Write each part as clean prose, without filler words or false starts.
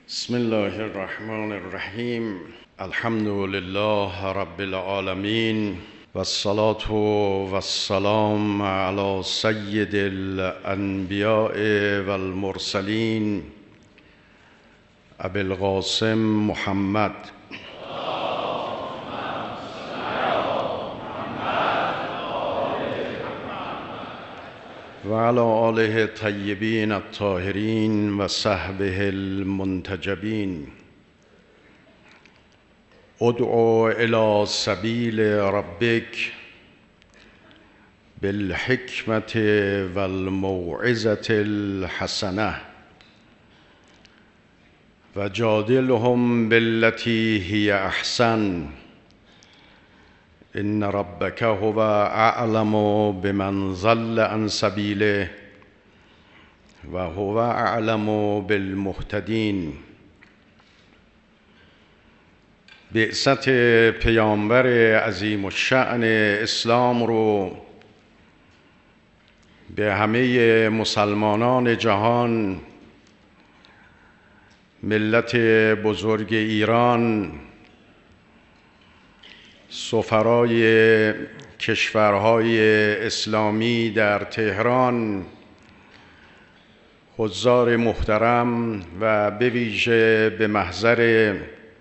بسم الله الرحمن الرحیم. الحمد لله رب العالمین و الصلاة و السلام علی سید الانبیاء و المرسلین ابی القاسم محمد و علی آله الطیبین الطاهرین و صحبه المنتجبین. ادعو الی سبیل ربک بالحکمة و الموعظة الحسنة و جادلهم بالتي هی احسن ان ربک هو اعلم بمن ضل عن سبیله و هو اعلم بالمهتدین. بعثت پیامبر عظیم الشأن اسلام رو به همه مسلمانان جهان، ملت بزرگ ایران، سفرای کشورهای اسلامی در تهران، حضار محترم و به ویژه به محضر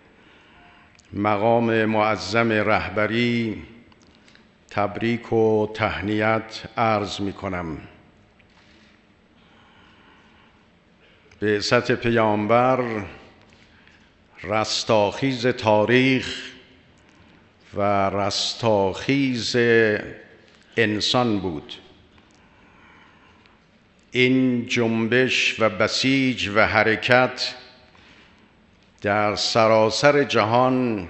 مقام معظم رهبری تبریک و تهنیت عرض می کنم. بعثت پیامبر رستاخیز تاریخ و رستاخیز انسان بود. این جنبش و بسیج و حرکت در سراسر جهان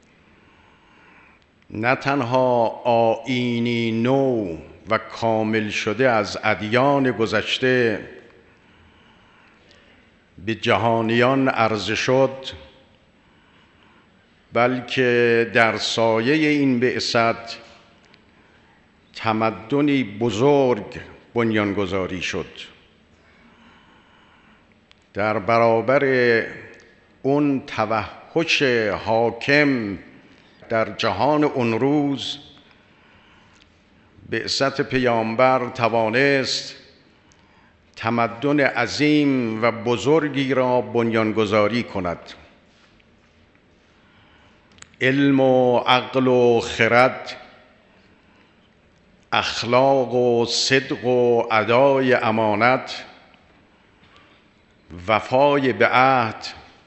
نه تنها آیینی نو و کامل شده از ادیان گذشته به جهانیان عرضه شد، بلکه در سایه این بعثت تمدنی بزرگ بنیانگذاری شد. در برابر اون توحش حاکم در جهان اون روز، بعثت پیامبر توانست تمدن عظیم و بزرگی را بنیانگذاری کند. علم و عقل و خرد، اخلاق و صدق و ادای امانت، وفای به عهد،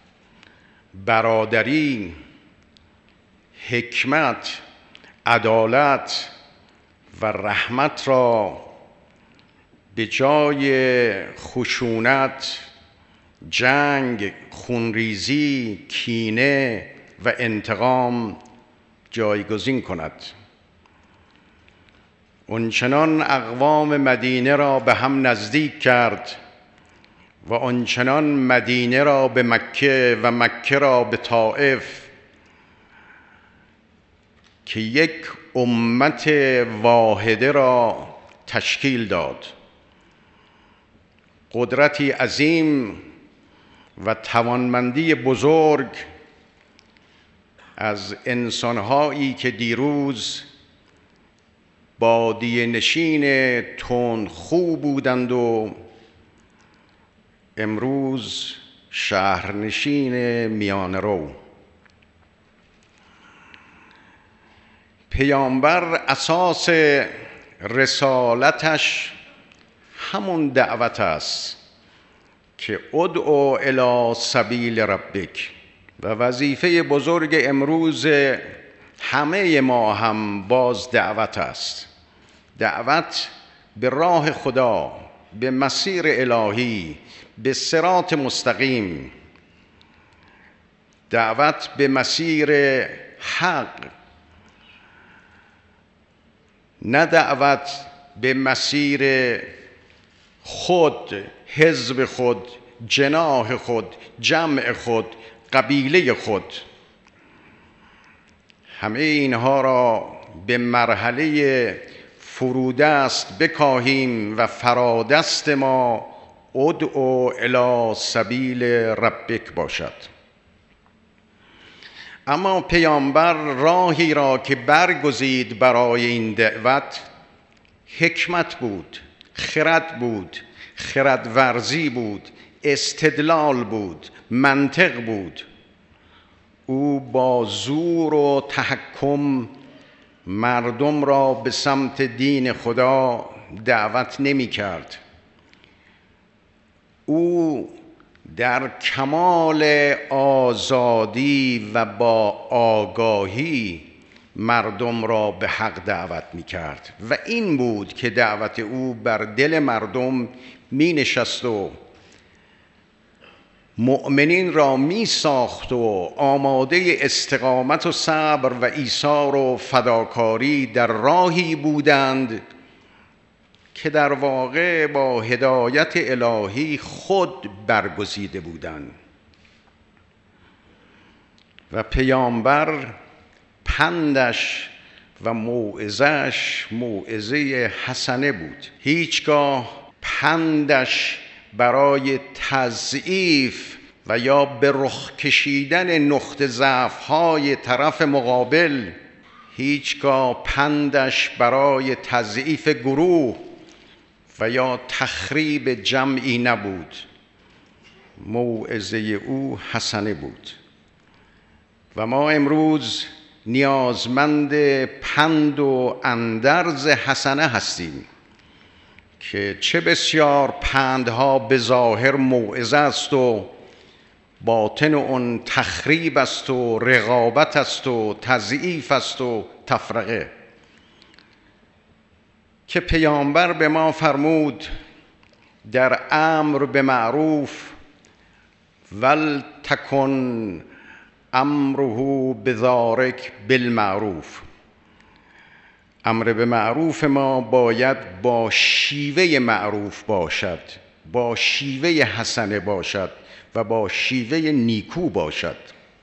برادری، حکمت، عدالت و رحمت را به جای خشونت، جنگ، خونریزی، کینه و انتقام جایگزین کند. آنچنان اقوام مدینه را به هم نزدیک کرد و آنچنان مدینه را به مکه و مکه را به طائف که یک امت واحده را تشکیل داد. قدرتی عظیم و توانمندی بزرگ از انسانهایی که دیروز بادیه نشین تندخو بودند و امروز شهرنشین میانه رو. پیامبر اساس رسالتش همون دعوت است که ادعو الی سبیل ربک، و وظیفه بزرگ امروز همه ما هم باز دعوت است. دعوت به راه خدا، به مسیر الهی، به صراط مستقیم، دعوت به مسیر حق، نه دعوت به مسیر خود، حزب خود، جناح خود، جمع خود، قبیله خود. همه اینها را به مرحله فرودست بکاهیم و فرادست ما ادعو الی سبیل ربک باشد. اما پیامبر راهی را که برگزید برای این دعوت حکمت بود، خرد بود، خردورزی بود، استدلال بود، منطق بود. او با زور و تحکم مردم را به سمت دین خدا دعوت نمی کرد. او در کمال آزادی و با آگاهی مردم را به حق دعوت می کرد و این بود که دعوت او بر دل مردم می نشست و مؤمنین را می ساخت و آماده استقامت و صبر و ایثار و فداکاری در راهی بودند که در واقع با هدایت الهی خود برگزیده بودند. و پیامبر پندش و موعظش موعظه حسنه بود. هیچگاه پندش برای تضعیف و یا به رخ کشیدن نقطه ضعف‌های طرف مقابل، هیچگاه پندش برای تضعیف گروه و یا تخریب جمعی نبود. موعظه او حسنه بود و ما امروز نیازمند پند و اندرز حسنه هستیم که چه بسیار پندها به ظاهر موعظه است و باطن اون تخریب است و رقابت است و تضعیف است و تفرقه، که پیامبر به ما فرمود در امر به معروف ولتکن امره بذارک بالمعروف. امر به معروف ما باید با شیوه معروف باشد، با شیوه حسنه باشد و با شیوه نیکو باشد.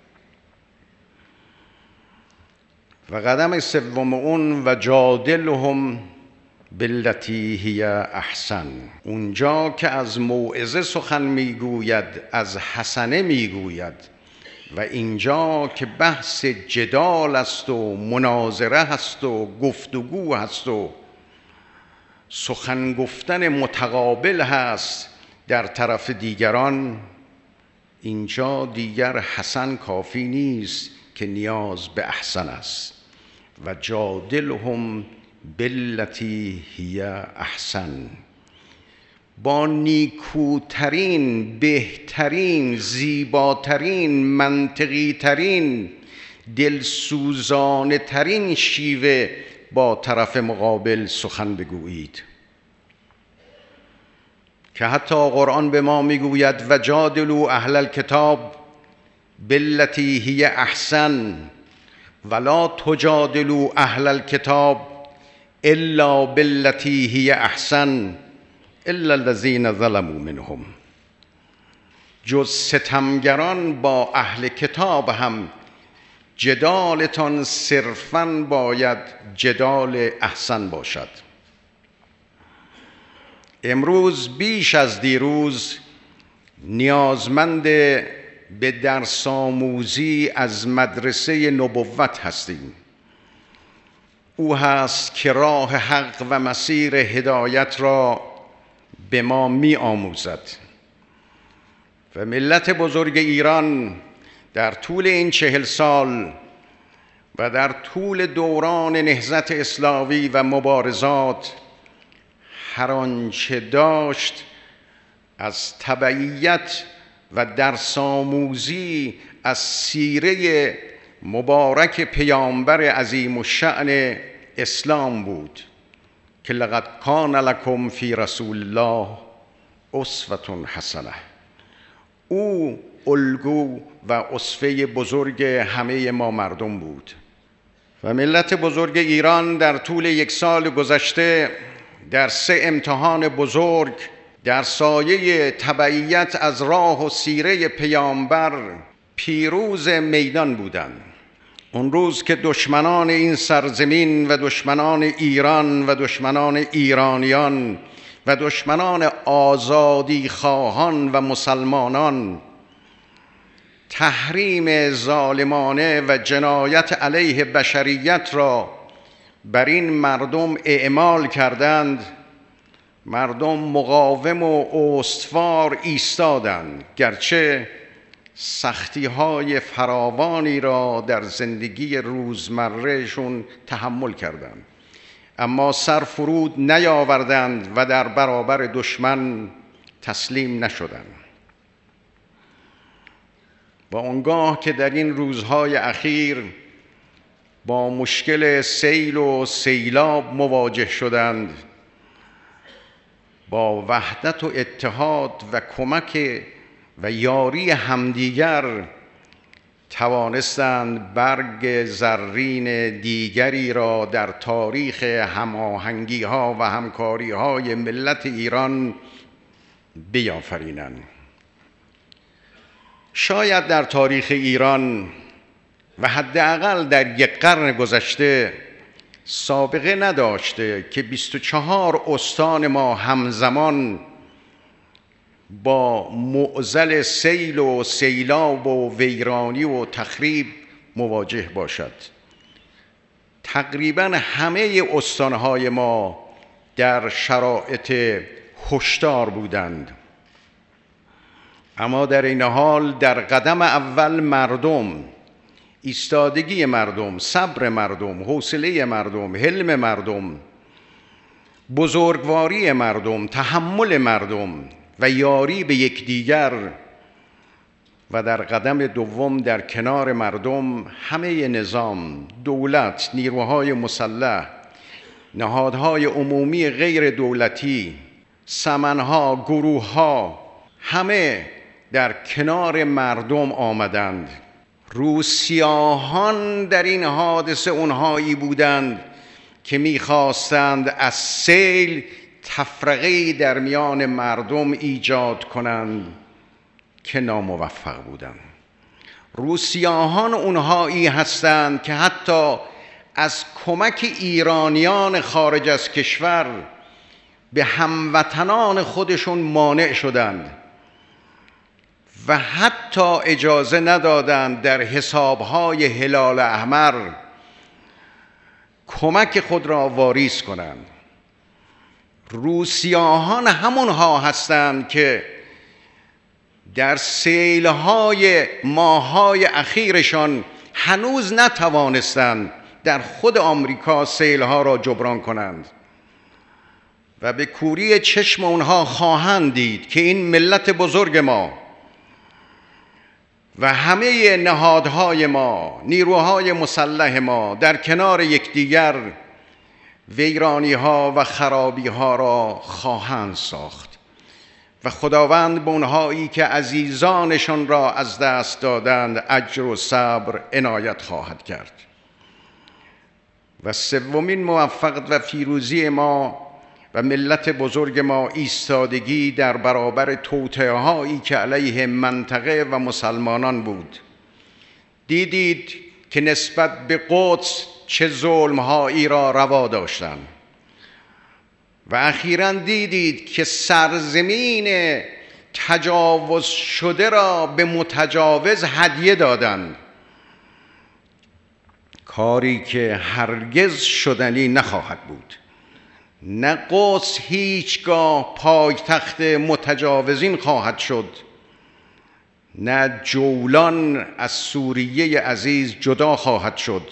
و قدم سوم اون و جادلهم بالتی هی احسن. اونجا که از موعظه سخن میگوید از حسنه میگوید و اینجا که بحث جدال است و مناظره هست و گفتگو هست و سخن گفتن متقابل هست در طرف دیگران، اینجا دیگر حسن کافی نیست که نیاز به احسن است. و جادلهم بالتی هی احسن، با نیکوترین، بهترین، زیباترین، منطقی ترین، دلسوزانه ترین شیوه با طرف مقابل سخن بگویید. که حتی قرآن به ما میگوید و جادلوا اهل الکتاب بالتی هی احسن ولا تجادلوا اهل الکتاب الا بالتی هی احسن الا الذین ظلموا منهم. جز ستمگران با اهل کتاب هم جدالتان صرفاً باید جدال احسن باشد. امروز بیش از دیروز نیازمند به درس آموزی از مدرسه نبوت هستیم. او هست که راه حق و مسیر هدایت را به ما می آموزد. و ملت بزرگ ایران در طول این 40 سال و در طول دوران نهضت اسلامی و مبارزات هر آنچه داشت از تبعیت و درس آموزی از سیره مبارک پیامبر عظیم الشأن اسلام بود که لقد کان لکم فی رسول الله اسوة حسنه. او الگو و اسوه بزرگ همه ما مردم بود. و ملت بزرگ ایران در طول 1 سال گذشته در 3 امتحان بزرگ در سایه تبعیت از راه و سیره پیامبر پیروز میدان بودند. اون روز که دشمنان این سرزمین و دشمنان ایران و دشمنان ایرانیان و دشمنان آزادی خواهان و مسلمانان تحریم ظالمانه و جنایت علیه بشریت را بر این مردم اعمال کردند، مردم مقاوم و استوار ایستادند، گرچه سختی‌های فراوانی را در زندگی روزمرهشون تحمل کردند، اما سر فرود نیاوردند و در برابر دشمن تسلیم نشدند. و آنگاه که در این روزهای اخیر با مشکل سیل و سیلاب مواجه شدند، با وحدت و اتحاد و کمک و یاری همدیگر توانستند برگ زرین دیگری را در تاریخ هماهنگی‌ها و همکاری‌های ملت ایران بیافرینند. شاید در تاریخ ایران و حداقل در یک قرن گذشته سابقه نداشته که 24 استان ما همزمان با معضل سیل و سیلاب و ویرانی و تخریب مواجه باشد. تقریباً همه استانهای ما در شرایط هشدار بودند، اما در این حال در قدم اول مردم، ایستادگی مردم، صبر مردم، حوصله مردم، حلم مردم، بزرگواری مردم، تحمل مردم و یاری به یکدیگر، و در قدم دوم در کنار مردم همه نظام، دولت، نیروهای مسلح، نهادهای عمومی غیر دولتی، سمنها، گروهها، همه در کنار مردم آمدند. روسیاهان در این حادثه اونهایی بودند که می‌خواستند از سیل تفرقه‌ای در میان مردم ایجاد کنند که ناموفق بودند. روسیاهان اونهایی هستند که حتی از کمک ایرانیان خارج از کشور به هموطنان خودشون مانع شدند و حتی اجازه ندادند در حسابهای هلال احمر کمک خود را واریز کنند. روسیاهان همونها هستند که در سیلهای ماههای اخیرشان هنوز نتوانستند در خود آمریکا سیلها را جبران کنند و به کوری چشم اونها خواهند دید که این ملت بزرگ ما و همه نهادهای ما، نیروهای مسلح ما در کنار یکدیگر ویرانی‌ها و خرابی‌ها را خواهند ساخت و خداوند به اونهایی که عزیزانشان را از دست دادند اجر و صبر عنایت خواهد کرد. و سومین موفقیت و پیروزی ما و ملت بزرگ ما ایستادگی در برابر توطئه‌هایی که علیه منطقه و مسلمانان بود. دیدید که نسبت به قدس چه ظلم‌هایی را روا داشتند و اخیراً دیدید که سرزمین تجاوز شده را به متجاوز هدیه دادند، کاری که هرگز شدنی نخواهد بود. نه قدس هیچگاه پایتخت متجاوزین خواهد شد، نه جولان از سوریه عزیز جدا خواهد شد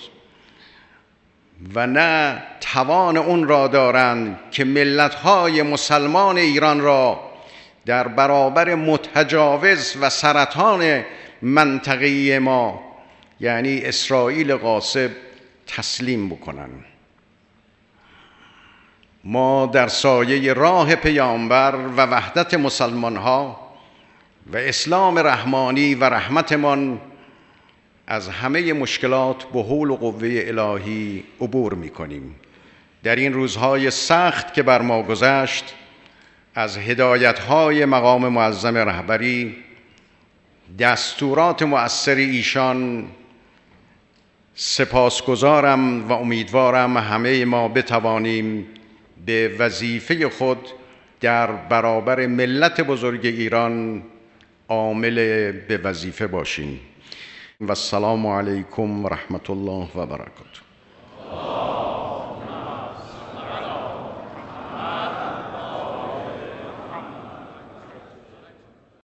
و نه توان اون را دارند که ملت‌های مسلمان ایران را در برابر متجاوز و سرطان منطقه‌ای ما یعنی اسرائیل غاصب تسلیم بکنند. ما در سایه راه پیامبر و وحدت مسلمان‌ها و اسلام رحمانی و رحمتمان از همه مشکلات به حول و قوه الهی عبور می‌کنیم. در این روزهای سخت که بر ما گذشت، از هدایت‌های مقام معظم رهبری، دستورات مؤثر ایشان سپاسگزارم و امیدوارم همه ما بتوانیم به وظیفه خود در برابر ملت بزرگ ایران عامل به وظیفه باشین. و السلام علیکم و رحمت الله و برکاته.